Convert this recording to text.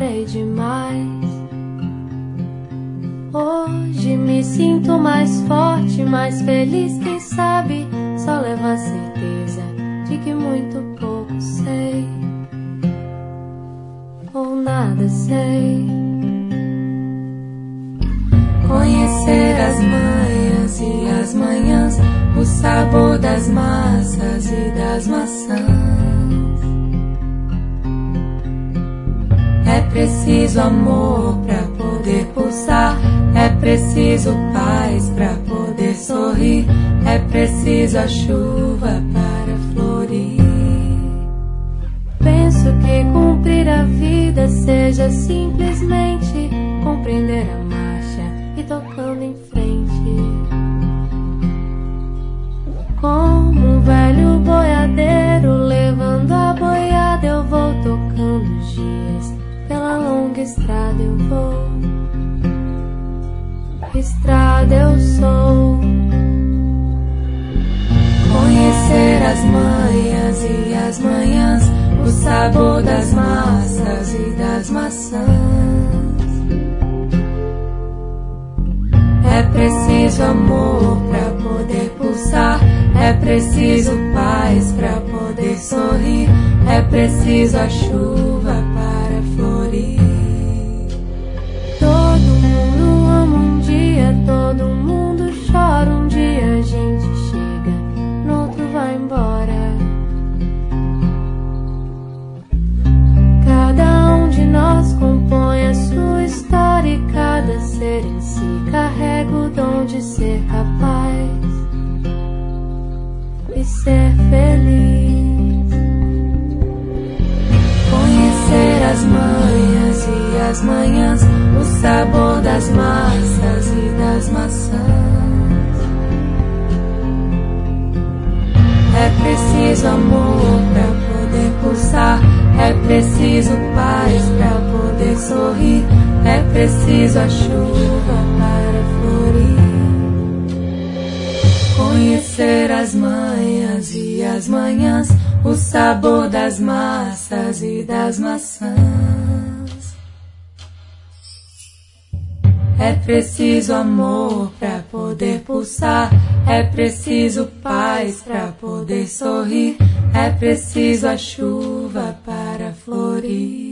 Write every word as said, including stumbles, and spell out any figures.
chorei demais. Hoje me sinto mais forte, mais feliz, quem sabe só leva a certeza de que muito pouco sei, ou nada sei. Conhecer as manhas e as manhãs, o sabor das massas e das maçãs. É preciso amor pra poder pulsar, é preciso paz pra poder sorrir, é preciso a chuva para florir. Penso que cumprir a vida seja simplesmente compreender a marcha e tocando em frente. Como um velho boiadeiro levando a boiada, eu vou tocando os dias, pela longa estrada eu vou. Estrada eu sou. Conhecer as manhas e as manhãs, o sabor das massas e das maçãs. É preciso amor pra poder pulsar, é preciso paz pra poder sorrir, é preciso a chuva para florir. Todo mundo ama um dia, todo mundo chora um dia, a gente chega, no outro vai embora. Cada um de nós compõe a sua história e cada ser em si carrega o dom de ser capaz e ser feliz. Conhecer as manhas e as manhãs, o sabor das massas e das maçãs. É preciso amor pra poder pulsar, é preciso paz pra poder sorrir, é preciso a chuva para florir. Conhecer as manhas e as manhãs, o sabor das massas e das maçãs. É preciso amor pra poder pulsar, é preciso paz pra poder sorrir, é preciso a chuva para florir.